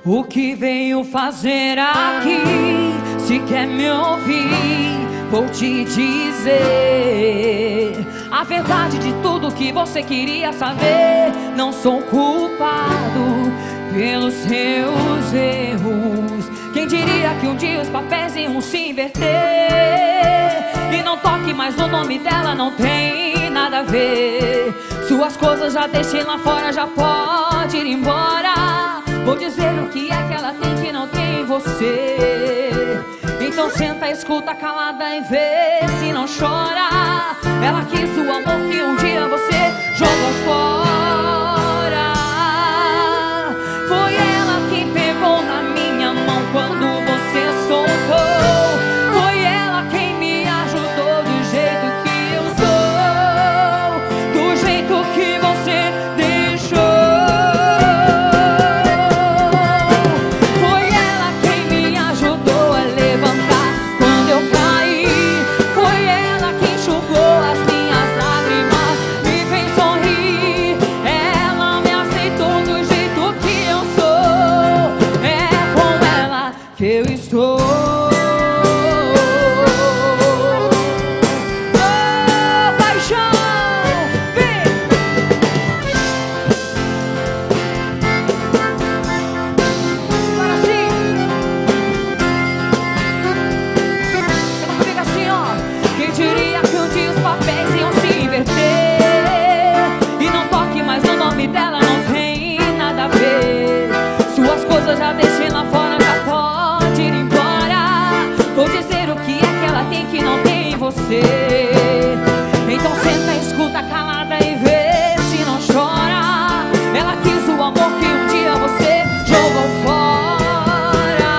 O que veio fazer aqui? Se quer me ouvir, vou te dizer a verdade de tudo que você queria saber. Não sou culpado pelos seus erros. Quem diria que um dia os papéis iam se inverter? E não toque mais no nome dela, não tem nada a ver. Suas coisas já deixei lá fora, já pode ir embora. Vou dizer o que é que ela tem que não tem em você. Então senta, escuta calada e vê se não chora. Ela quis o amor que um dia você jogou fora. Foi ela que pegou na minha mão quando você soltou. Foi ela quem me ajudou do jeito que eu sou, do jeito que você deixou. Eu estou. Oh, paixão, vem. Agora sim. Fica assim, ó. Quem diria que um dia os papéis iam se inverter? E não toque mais no nome dela, não tem nada a ver. Suas coisas já deixei lá fora, já pode ir embora. Vou dizer o que é que ela tem que não tem em você. Então senta, escuta calada e vê se não chora. Ela quis o amor que um dia você jogou fora.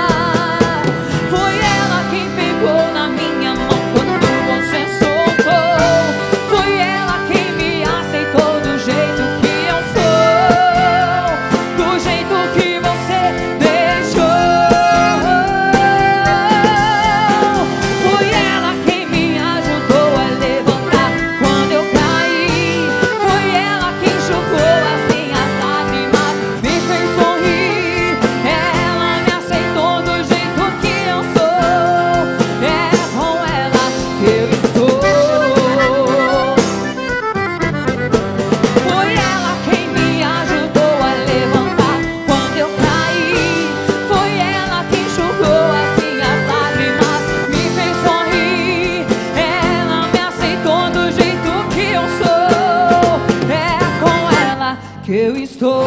Foi ela quem pegou na minha mão quando você soltou. Foi ela quem me aceitou do jeito que eu sou, do jeito que você deixou. Foi ela quem me ajudou a levantar quando eu caí. Foi ela quem enxugou as minhas lágrimas, me fez sorrir. Ela me aceitou do jeito que eu sou. É com ela que eu estou. Foi ela quem me ajudou a levantar quando eu caí. Foi ela que enxugou as minhas lágrimas, me fez sorrir. Ela me aceitou do jeito que eu sou. É com ela que eu estou.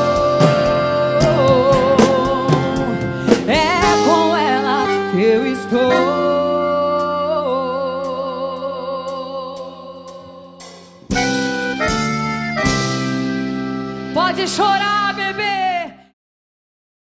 É com ela que eu estou. Pode chorar.